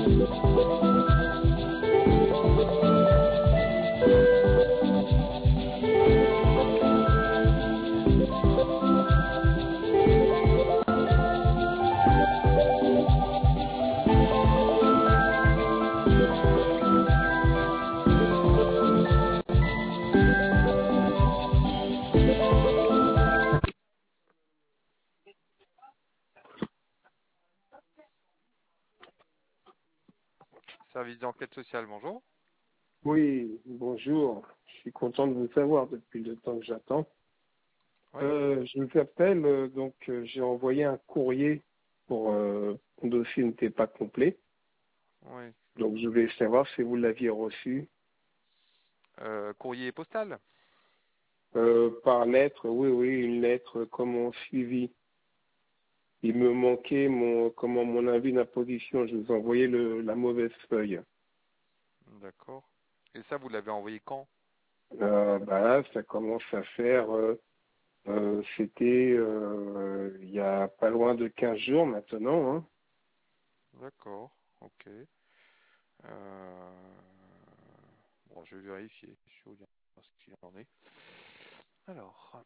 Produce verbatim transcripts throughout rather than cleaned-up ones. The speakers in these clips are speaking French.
Service d'enquête sociale, bonjour. Oui, bonjour. Je suis content de vous savoir depuis le temps que j'attends. Oui. Euh, je vous appelle, euh, donc euh, j'ai envoyé un courrier pour euh, mon dossier n'était pas complet. Oui. Donc je voulais savoir si vous l'aviez reçu. Euh, courrier postal. Euh, par lettre, oui, oui, une lettre comme on suivi. Il me manquait mon comment mon avis d'imposition. Je vous ai envoyé le, la mauvaise feuille. D'accord. Et ça, vous l'avez envoyé quand? Euh, bah là, ça commence à faire. Euh, euh, c'était euh, il y a pas loin de quinze jours maintenant. Hein. D'accord, ok. Euh... Bon, je vais vérifier. Je vais vous dire ce qu'il en est. Alors,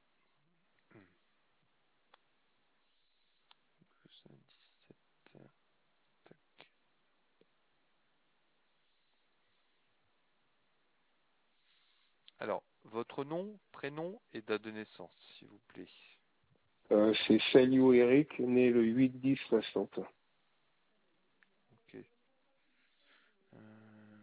dix-sept, tac. Alors, votre nom, prénom et date de naissance, s'il vous plaît. Euh, c'est Saliou Eric, né le huit dix soixante. Ok. Euh...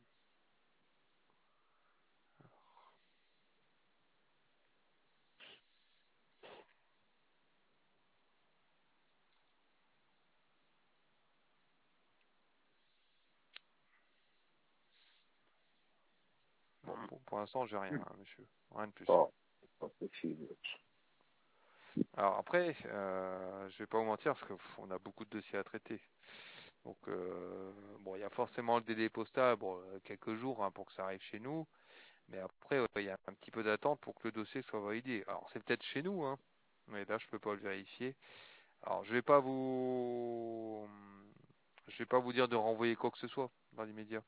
Bon, pour, pour l'instant, j'ai rien, hein, monsieur. Rien de plus. Oh, pas possible. Alors après, euh, je vais pas vous mentir parce qu'on a beaucoup de dossiers à traiter. Donc euh, bon, il y a forcément le délai postal, bon, euh, quelques jours hein, pour que ça arrive chez nous, mais après ouais, il y a un petit peu d'attente pour que le dossier soit validé. Alors c'est peut-être chez nous, hein, mais là je peux pas le vérifier. Alors je vais pas vous, je vais pas vous dire de renvoyer quoi que ce soit dans l'immédiat.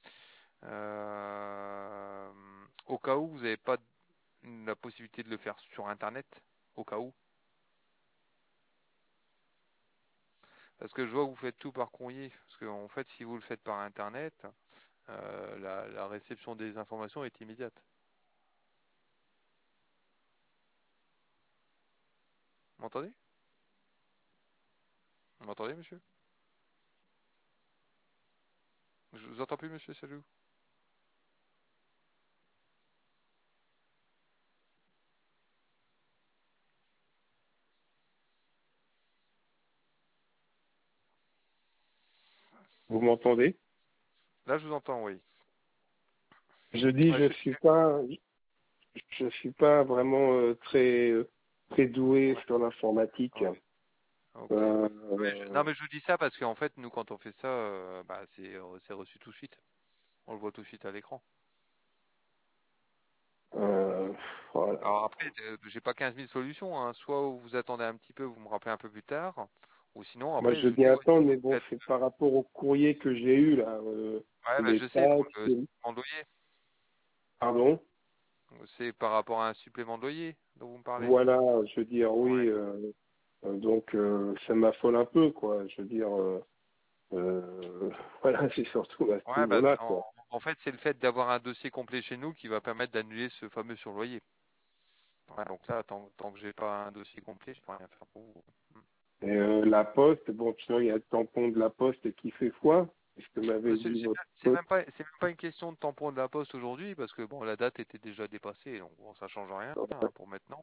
Euh, Au cas où vous n'avez pas la possibilité de le faire sur Internet, au cas où. Parce que je vois que vous faites tout par courrier. Parce que en fait, si vous le faites par Internet, euh, la, la réception des informations est immédiate. Vous m'entendez? Vous m'entendez, monsieur? Je vous entends plus, monsieur Salou. Vous m'entendez? Là, je vous entends, oui. Je dis, Ouais, je je... suis pas, je suis pas vraiment euh, très euh, très doué ouais, sur l'informatique. ouais, ok. Euh, Ouais, je- Non, mais je vous dis ça parce qu'en fait, nous, quand on fait ça, euh, bah, c'est euh, c'est reçu tout de suite. On le voit tout de suite à l'écran. euh, voilà. Alors après, euh, j'ai pas quinze mille solutions, hein. Soit vous attendez un petit peu, vous me rappelez un peu plus tard, ou sinon, Moi, après, je je veux vous dis, bien ouais, si attendre, vous mais le bon, faites. c'est par rapport au courrier que j'ai eu là, euh, Ouais, bah, les je sais, pour taxes. le supplément de loyer. Pardon. C'est par rapport à un supplément de loyer dont vous me parlez. Voilà, je veux dire, oui. Ouais. Euh, euh, donc, euh, ça m'affole un peu, quoi. Je veux dire. Euh, Euh, voilà, c'est surtout à ce Ouais, bah, niveau-là, en, quoi. en fait, c'est le fait d'avoir un dossier complet chez nous qui va permettre d'annuler ce fameux surloyer. Ouais, donc là, tant, tant que j'ai pas un dossier complet, je peux rien faire pour vous. Et euh, la poste, bon, sinon il y a le tampon de la poste qui fait foi, c'est ce que Euh, m'avait C'est dit c'est- votre c'est poste. même pas, c'est même pas une question de tampon de la poste aujourd'hui parce que bon, la date était déjà dépassée, donc bon, ça change rien hein, pour maintenant.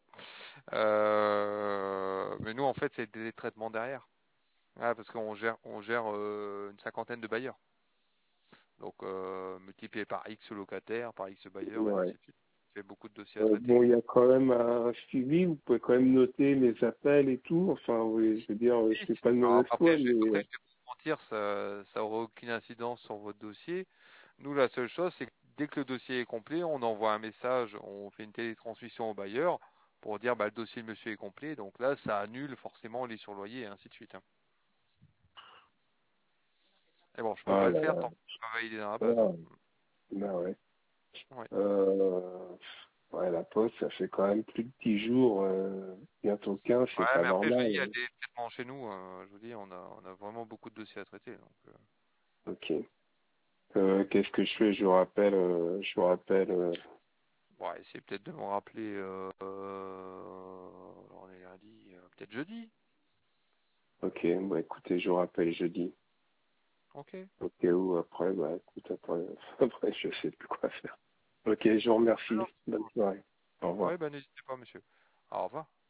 Euh, mais nous, en fait, c'est des traitements derrière. Ah, parce qu'on gère, on gère euh, une cinquantaine de bailleurs. Donc, euh, multiplié par X locataires, par X bailleurs, et Ouais. ainsi de suite. Ça fait beaucoup de dossiers à Euh, traiter. bon, il y a quand même un suivi, vous pouvez quand même noter les appels et tout. Enfin, oui, je veux dire, euh, Si, c'est si. pas de Alors, mauvaise après, foi, je vais, mais après, euh, je vais pas vous mentir, ça, ça aura aucune incidence sur votre dossier. Nous, la seule chose, c'est que dès que le dossier est complet, on envoie un message, on fait une télétransmission au bailleur pour dire, bah, le dossier de monsieur est complet. Donc là, ça annule forcément les surloyers et ainsi de suite, hein. Et bon, je peux Ah pas le là faire là. tant que je suis pas validé dans la base. Ah, bah ouais. Ouais. Euh, ouais, la poste, ça fait quand même plus de dix jours, euh, bientôt quinze, c'est Ouais, pas mais après, je vous dis, il y a normal. des traitements chez nous. Euh, je vous dis, on a, on a vraiment beaucoup de dossiers à traiter. Donc, euh, Ok. Euh, qu'est-ce que je fais? Je vous rappelle, euh, je vous rappelle. euh, bon, essayez peut-être de me rappeler. Euh, euh, alors, on est lundi, euh, peut-être jeudi. ok, bah écoutez, je vous rappelle jeudi. Ok. Ok, ou après, bah écoute, après, après, je sais plus quoi faire. Ok, je vous remercie. Alors, Bonne soirée. Au revoir. ouais, bah, n'hésitez pas, monsieur. Au revoir.